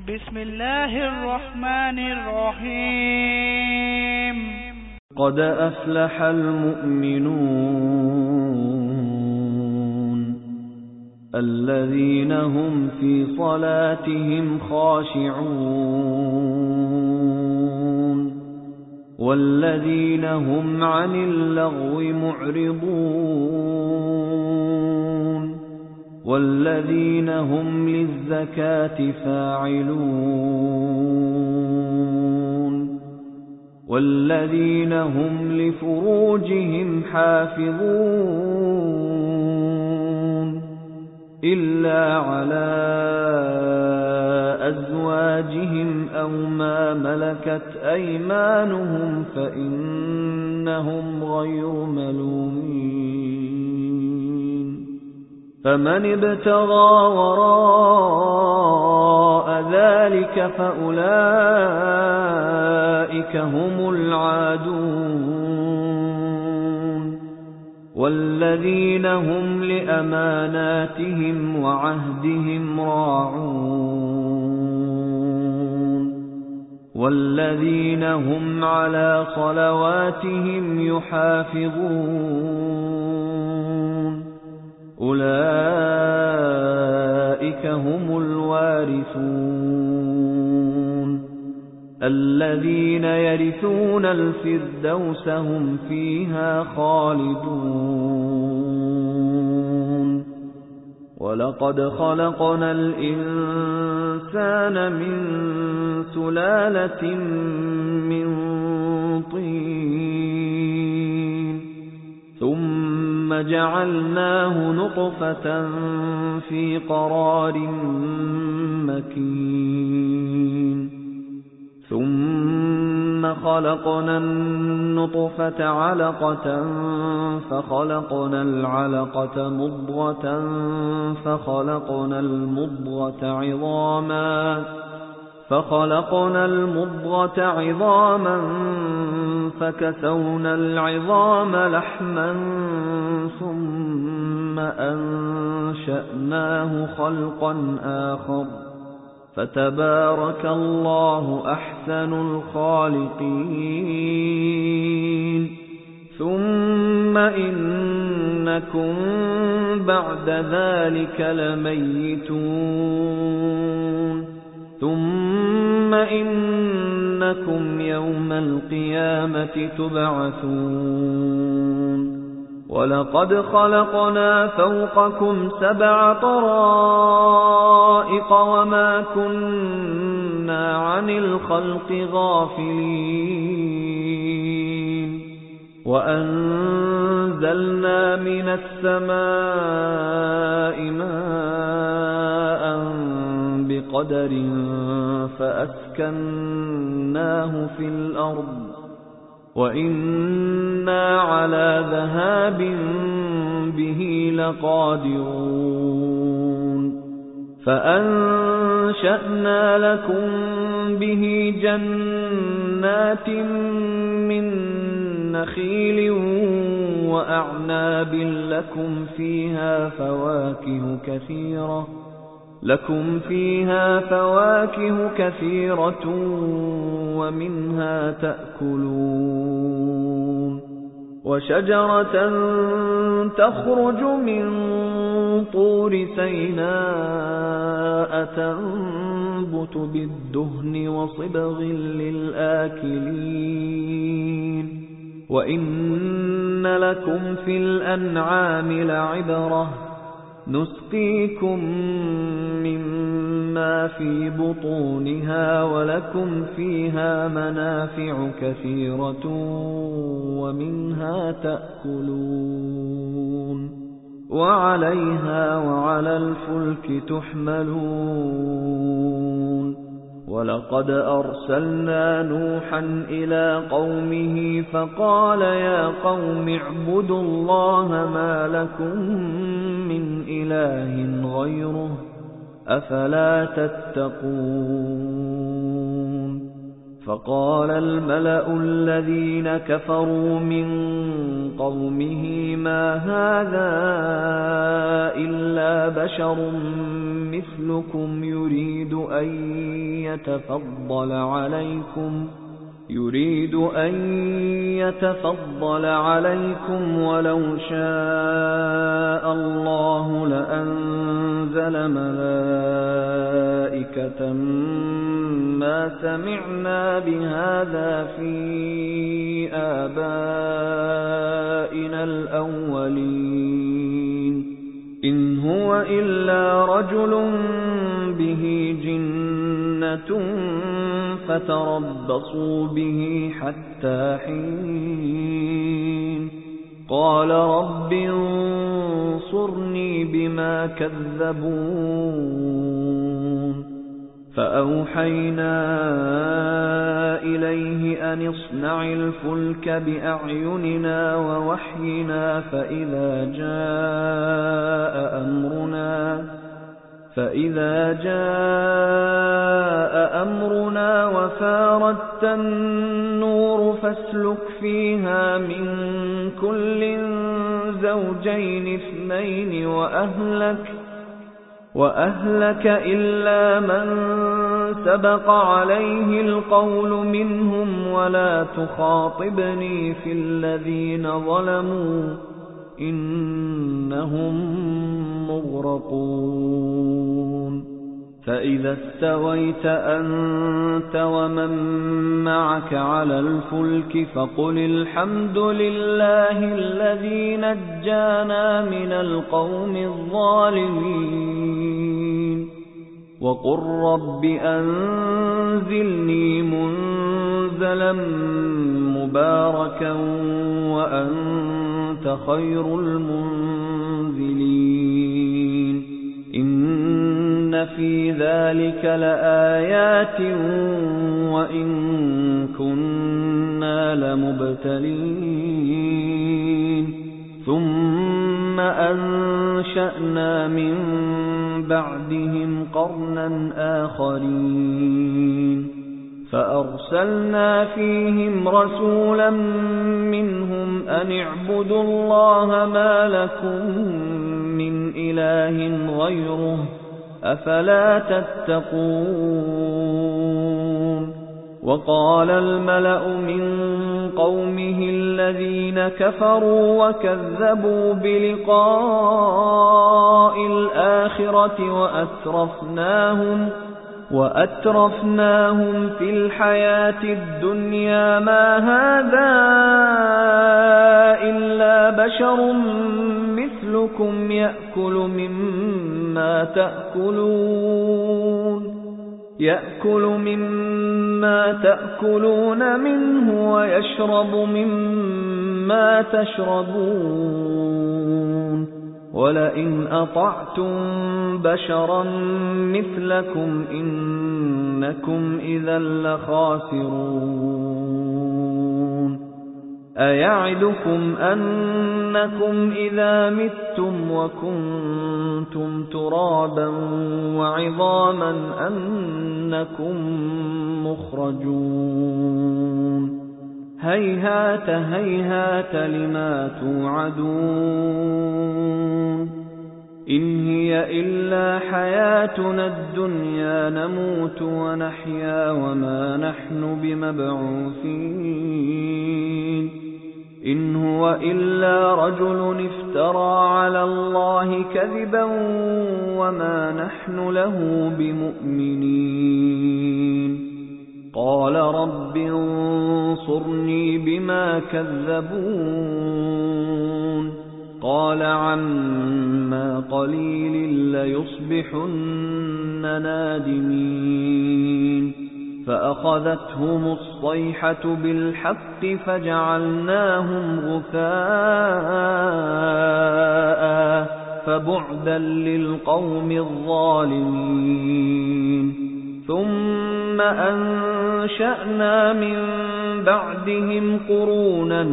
بسم الله الرحمن الرحيم. قد أفلح المؤمنون الذين هم في صلاتهم خاشعون والذين هم عن اللغو معرضون والذين هم للزكاة فاعلون والذين هم لفروجهم حافظون إلا على أزواجهم أو ما ملكت أيمانهم فإنهم غير ملومين. فمن ابتغى وراء ذلك فأولئك هم العادون والذين هم لأماناتهم وعهدهم راعون والذين هم على صلواتهم يحافظون أولئك هم الوارثون الذين يرثون الفردوس هم فيها خالدون. ولقد خلقنا الإنسان من سلالة من طين ثم جعلناه نطفة في قرار مكين ثم خلقنا النطفة علقة فخلقنا العلقة مضغة فخلقنا المضغة عظاما فكسونا العظام لحما ثم أنشأناه خلقا آخر فتبارك الله أحسن الخالقين. ثم إنكم بعد ذلك لميتون ثم إنكم يوم القيامة تبعثون. ولقد خلقنا فوقكم 7 طرائق وما كنا عن الخلق غافلين وأنزلنا من السماء ماء بقدر فأسكناه في الأرض وإنا على ذهاب به لقادرون. فأنشأنا لكم به جنات من نخيل وأعناب لكم فيها فواكه كثيرة ومنها تأكلون. وشجرة تخرج من طور سيناء تنبت بالدهن وصبغ للآكلين. وإن لكم في الأنعام لعبرة نسقيكم مما في بطونها ولكم فيها منافع كثيرة ومنها تأكلون وعليها وعلى الفلك تحملون. ولقد أرسلنا نوحا إلى قومه فقال يا قوم اعبدوا الله ما لكم من إله غيره أفلا تتقون. فقال الملأ الذين كفروا من قومه ما هذا إلا بشر مثلكم يريد أن يتفضل عليكم ولو شاء الله لأنزل ملائكة ما سمعنا بهذا في آبائنا الأولين إن هو إلا رجل به جنة فتربصوا به حتى حين قال رب انصرني بما كذبون فأوحينا إليه أن اصنع الفلك بأعيننا ووحينا فإذا جاء أمرنا وفاردت النور فاسلك فيها من كل زوجين اثنين وأهلك إلا من سبق عليه القول منهم ولا تخاطبني في الذين ظلموا إنهم مغرقون فإذا استويت أنت ومن معك على الفلك فقل الحمد لله الذي نجانا من القوم الظالمين وقل رب أنزلني منزلا مباركا وأنت خير المنزلين إن في ذلك لآيات وإن كنا لمبتلين ثم أنشأنا من بعدهم قرنا آخرين فأرسلنا فيهم رسولا منهم أن اعبدوا الله ما لكم من إله غيره أفلا تتقون وقال الملأ من قومه الذين كفروا وكذبوا بلقاء الآخرة وأترفناهم في الحياة الدنيا ما هذا إلا بشر مثلكم يأكل مما تأكلون منه ويشرب مما تشربون ولئن أطعتم بشرا مثلكم إنكم إذا لخاسرون أيعدكم أنكم إذا متم وكنتم ترابا وعظاما أنكم مخرجون هيهات هيهات لما توعدون إن هي إلا حياتنا الدنيا نموت ونحيا وما نحن بمبعوثين إن هو إلا رجل افترى على الله كذبا وما نحن له بمؤمنين قال رب انصرني بما كذبون قال عما قليل ليصبحن نادمين فأخذتهم الصيحة بالحق فجعلناهم غثاء فبعدا للقوم الظالمين ثم أنشأنا من بعدهم قرونا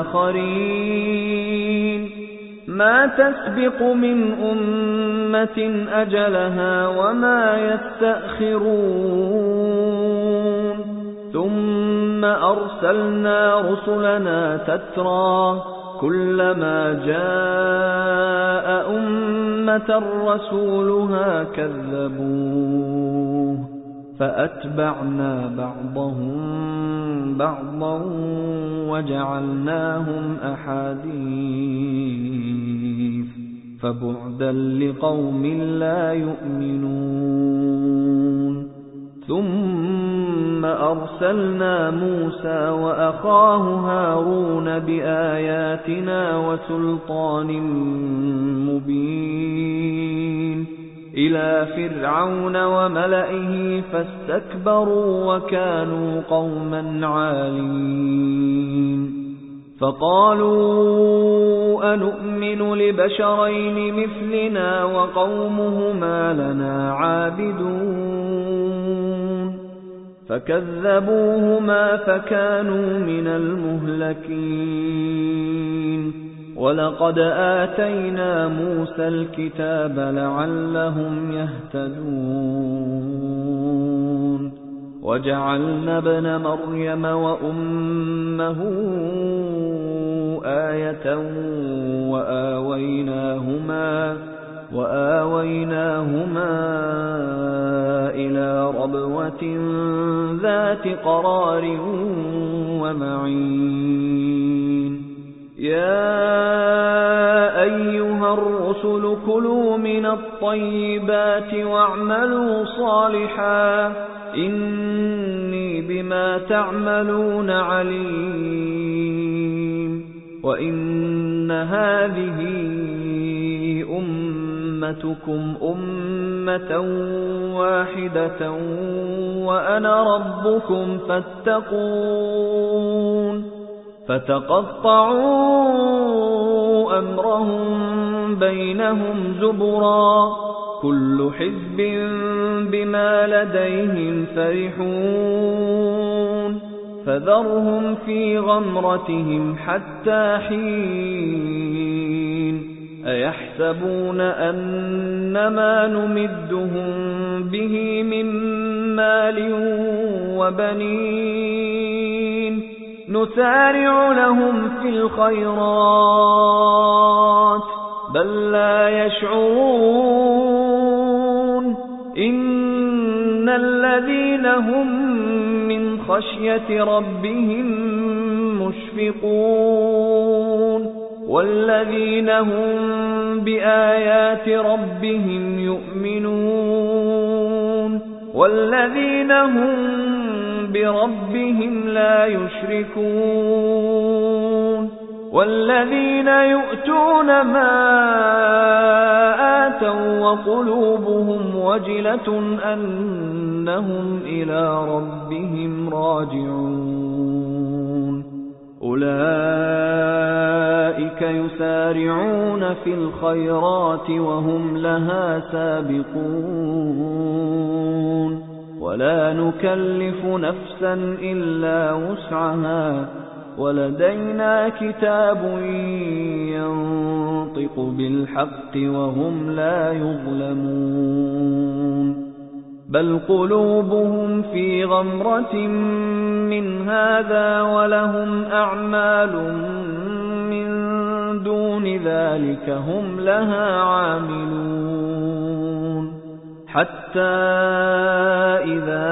آخرين ما تسبق من أمة أجلها وما يستأخرون ثم ثم أرسلنا رسلنا تترى كلما جاء أمة رسولها كذبوه فأتبعنا بعضهم بعضا وجعلناهم أحاديث فبعدا لقوم لا يؤمنون ثم أرسلنا موسى وأخاه هارون بآياتنا وسلطان مبين إلى فرعون وملئه فاستكبروا وكانوا قوما عالين فقالوا أنؤمن لبشرين مثلنا وقومهما لنا عابدون فكذبوهما فكانوا من المهلكين ولقد آتينا موسى الكتاب لعلهم يهتدون وجعلنا ابن مريم وأمه آية وآويناهما إلى ربوة ذات قرار ومعين يا أيها الرسل كلوا من الطيبات واعملوا صالحا إني بما تعملون عليم وإن هذه أمتكم أمة واحدة وأنا ربكم فاتقون فتقطعوا أمرهم بينهم زبرا كل حزب بما لديهم فرحون فذرهم في غمرتهم حتى حين أيحسبون أنما نمدهم به من مال وبنين نسارع لهم في الخيرات بل لا يشعرون إن الذين هم من خشية ربهم مشفقون والذين هم بآيات ربهم يؤمنون والذين هم بربهم لا يشركون والذين يؤتون ما آتوا وقلوبهم وجلة أنهم إلى ربهم راجعون أولئك يسارعون في الخيرات وهم لها سابقون ولا نكلف نفسا إلا وسعها ولدينا كتاب ينطق بالحق وهم لا يظلمون بل قلوبهم في غمرة من هذا ولهم أعمال من دون ذلك هم لها عاملون حتى إذا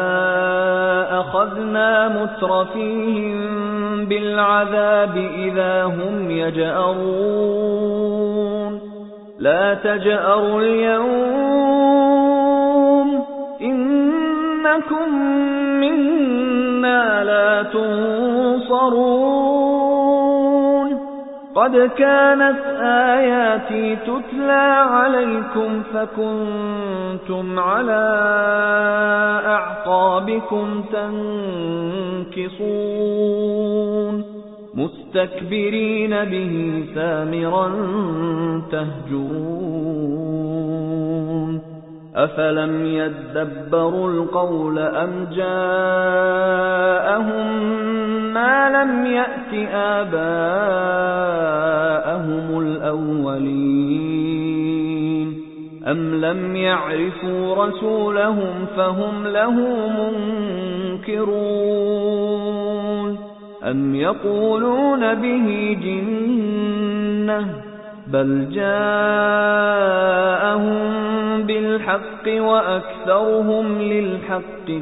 أخذنا مترفيهم بالعذاب إذا هم يجأرون لا تجأروا اليوم إنكم منا لا تنصرون قد كانت آياتي تتلى عليكم فكنتم على أعقابكم تنكصون مستكبرين به سامرا تهجرون أفلم يدبروا القول أم جاءهم ما لم يأت آباءهم الأولين أَمْ لَمْ يَعْرِفُوا رَسُولَهُمْ فَهُمْ لَهُ مُنكِرُونَ أَمْ يَقُولُونَ بِهِ جِنَّةٌ بَلْ جَاءَهُم بِالْحَقِّ وَأَكْثَرُهُمْ لِلْحَقِّ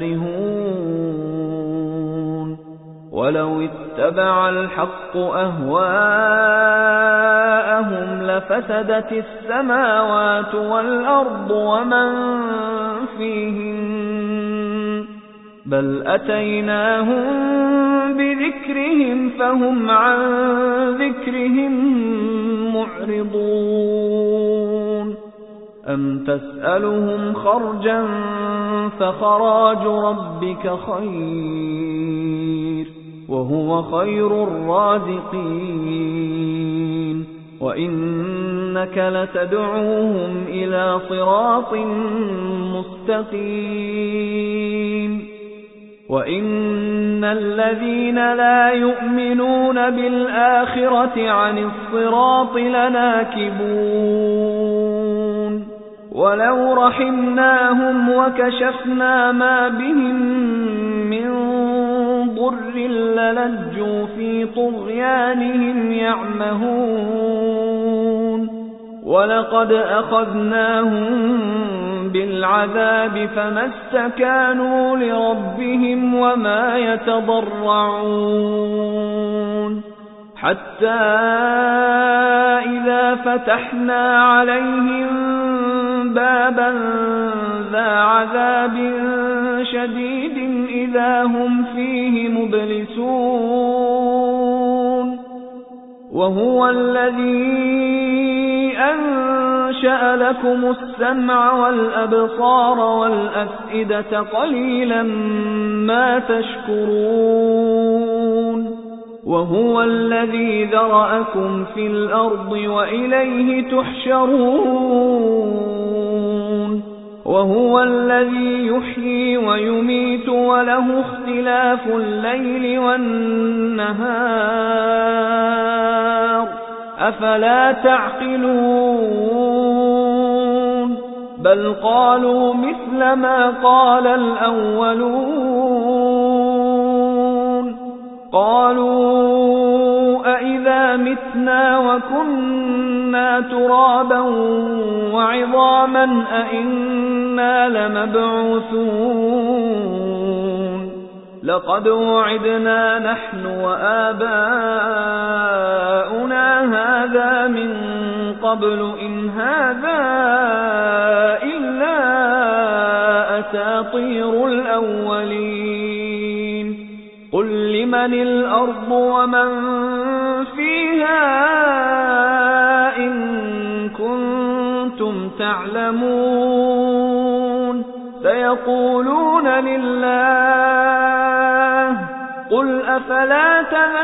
كَارِهُونَ وَلَوِ اتَّبَعَ الْحَقُّ أَهْوَاءَهُمْ لَفَسَدَتِ السَّمَاوَاتُ وَالْأَرْضُ وَمَن فِيهِنَّ بَلْ أَتَيْنَاهُم بِذِكْرِهِمْ فَهُمْ عَن ذِكْرِهِم مُّعْرِضُونَ أَمْ تَسْأَلُهُمْ خَرْجًا فَخَرَاجُ رَبِّكَ خَيْرٌ وَهُوَ خَيْرُ الرَّازِقِينَ وَإِنَّكَ لَتَدْعُوهُمْ إِلَى صِرَاطٍ مُّسْتَقِيمٍ وَإِنَّ الَّذِينَ لَا يُؤْمِنُونَ بِالْآخِرَةِ عَنِ الصِّرَاطِ لَنَاكِبُونَ وَلَوْ رَحِمْنَاهُمْ وَكَشَفْنَا مَا بِهِم مِّن ضُرٍّ لَّلَجُّوا فِي طُغْيَانِهِمْ يَعْمَهُونَ وَلَقَدْ أَخَذْنَاهُم بِالْعَذَابِ فَمَا اسْتَكَانُوا لِرَبِّهِمْ وَمَا يَتَضَرَّعُونَ حَتَّى إِذَا فَتَحْنَا عَلَيْهِم بَابًا ذَا عَذَابٍ شَدِيدٍ إِذَا هُمْ فِيهِ مُبْلِسُونَ وَهُوَ الَّذِي أَنشَأَ لَكُمُ السَّمْعَ وَالْأَبْصَارَ وَالْأَفْئِدَةَ قَلِيلًا مَا تَشْكُرُونَ وَهُوَ الَّذِي ذَرَأَكُمْ فِي الْأَرْضِ وَإِلَيْهِ تُحْشَرُونَ وَهُوَ الَّذِي يُحْيِي وَيُمِيتُ وَلَهُ اخْتِلَافُ اللَّيْلِ وَالنَّهَارِ أَفَلَا تَعْقِلُونَ بَلْ قَالُوا مِثْلَ مَا قَالَ الْأَوَّلُونَ قَالُوا أَإِذَا مِتْنَا وَكُنَّا تُرَابًا وَعِظَامًا أَإِنَّا لَمَبْعُوثُونَ لَقَدْ وُعِدْنَا نَحْنُ وَآبَاؤُنَا هَذَا مِن قَبْلُ إِنْ هَذَا إِلَّا أَسَاطِيرُ الْأَوَّلِينَ قُل لِّمَنِ الْأَرْضُ وَمَن فِيهَا إِن كُنتُمْ تَعْلَمُونَ سَيَقُولُونَ لِلَّهِ قُلْ أَفَلَا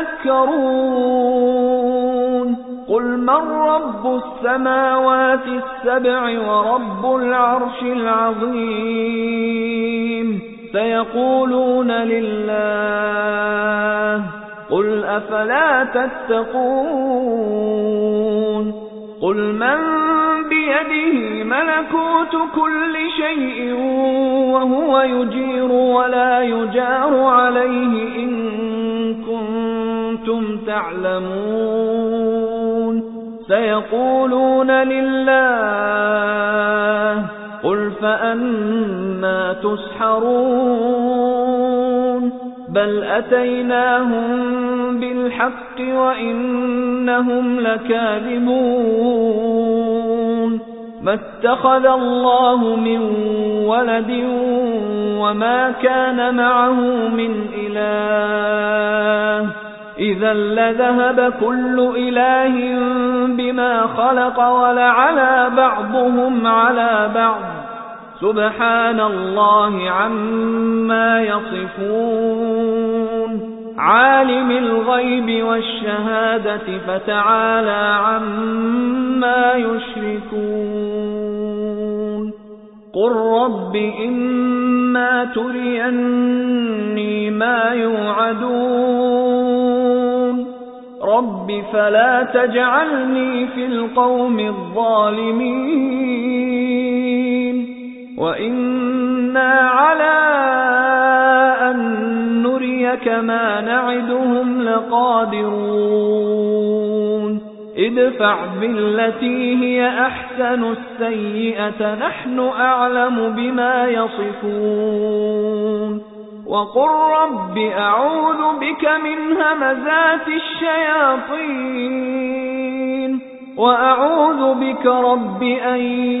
تَذَكَّرُونَ قُلْ مَن رَّبُّ السَّمَاوَاتِ السَّبْعِ وَرَبُّ الْعَرْشِ الْعَظِيمِ سَيَقُولُونَ لِلَّهِ قُلْ أَفَلَا تَتَّقُونَ قُلْ مَن بِيَدِهِ مَلَكُوتُ كُلِّ شَيْءٍ وَهُوَ يُجِيرُ وَلَا يُجَارُ عَلَيْهِ إِن كُنتُمْ تَعْلَمُونَ سَيَقُولُونَ لِلَّهِ قُلْ فَأَنَّىٰ تُسْحَرُونَ بَلْ أَتَيْنَاهُم بِالْحَقِّ وَإِنَّهُمْ لَكَاذِبُونَ مَا اتَّخَذَ اللَّهُ مِن وَلَدٍ وَمَا كَانَ مَعَهُ مِنْ إِلَٰهٍ إِذًا لَّذَهَبَ كُلُّ إِلَٰهٍ بِمَا خَلَقَ وَلَعَلَا بَعْضُهُمْ عَلَىٰ بَعْضٍ سُبْحَانَ اللَّهِ عَمَّا يَصِفُونَ عَالِمِ الْغَيْبِ وَالشَّهَادَةِ فَتَعَالَىٰ عَمَّا يُشْرِكُونَ قُل رَّبِّ إِمَّا تُرِيَنِّي مَا يُوعَدُونَ رب فلا تجعلني في القوم الظالمين وإنا على أن نريك ما نعدهم لقادرون ادفع بالتي هي أحسن السيئة نحن أعلم بما يصفون وقل رب أعوذ بك من همزات الشياطين وأعوذ بك رب أن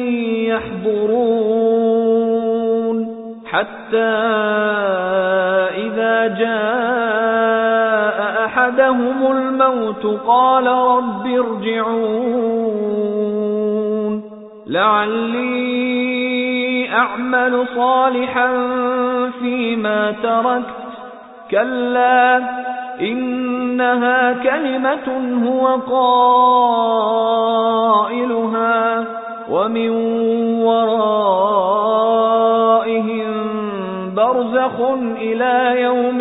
يحضرون حتى إذا جاء أحدهم الموت قال رب ارجعون لعلي أعمل صالحا فيما تركت كلا إنها كلمة هو قائلها ومن ورائهم برزخ إلى يوم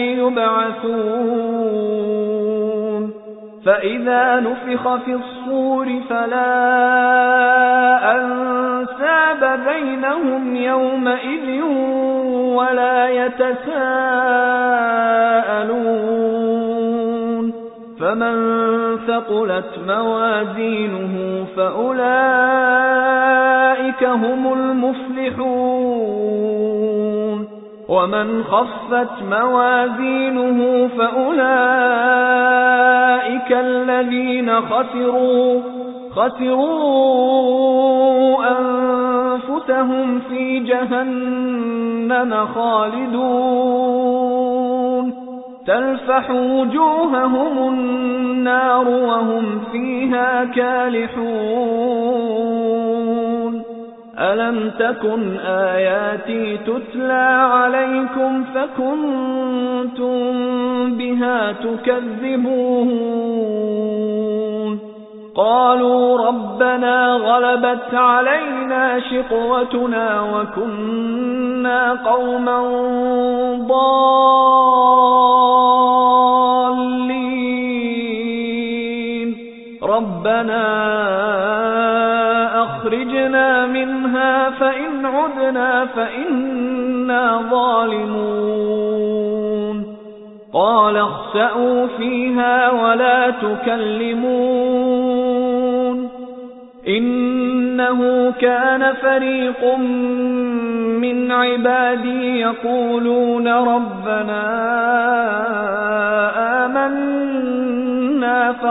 يبعثون فإذا نفخ في الصور فلا أنساب بينهم يومئذ ولا يتساءلون فمن ثقلت موازينه فأولئك هم المفلحون ومن خفت موازينه فأولئك الذين خسروا أنفسهم في جهنم خالدون تلفح وجوههم النار وهم فيها كالحون ألم تكن آياتي تتلى عليكم فكنتم بها تكذبون قالوا ربنا غلبت علينا شقوتنا وكنا قوما ضالين ربنا أخرجنا منها فإن عدنا فإنا ظالمون قال اخسأوا فيها ولا تكلمون إنه كان فريق من عبادي يقولون ربنا آمنا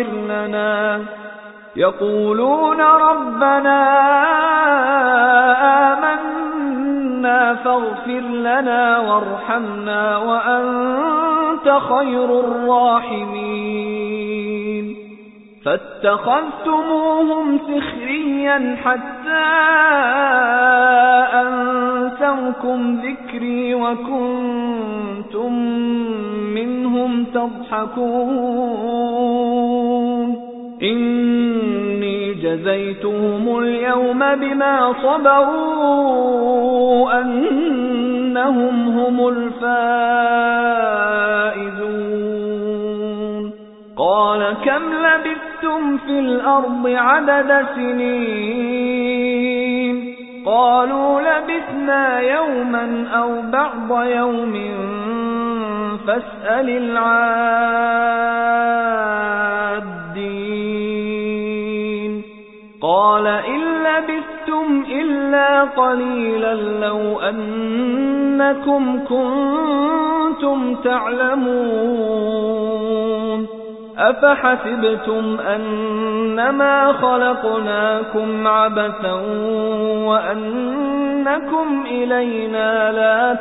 فاغفر لنا وارحمنا وأنت خير الراحمين فاتخذتموهم سخريا حتى أنسوكم ذكري وكنتم منهم تضحكون إني جزيتهم اليوم بما صبروا أنهم هم الفائزون قال كم لبثتم في الأرض عدد سنين قالوا لبثنا يوما أو بعض يوم فاسأل العادين قال إن لبثتم إلا قليلا لو أنكم كنتم تعلمون أفحسبتم أنما خلقناكم عبثا وأنكم إلينا لا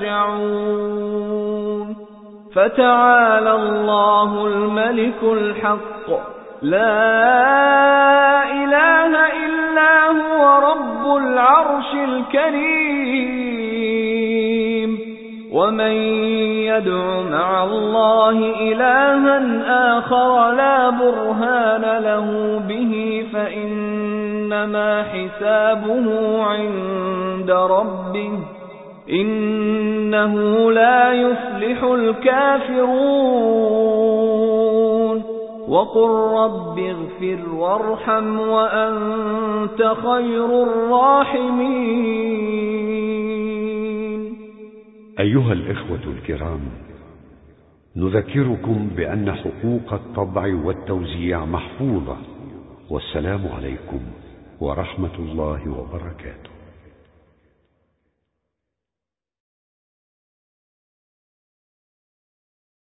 ترجعون فتعالى الله الملك الحق لا إله إلا هو رب العرش الكريم ومن يدع مع الله إلها آخر لا برهان له به فإنما حسابه عند ربه إنه لا يفلح الكافرون وقل رب اغفر وارحم وأنت خير الراحمين. أيها الإخوة الكرام، نذكركم بأن حقوق الطبع والتوزيع محفوظة. والسلام عليكم ورحمة الله وبركاته.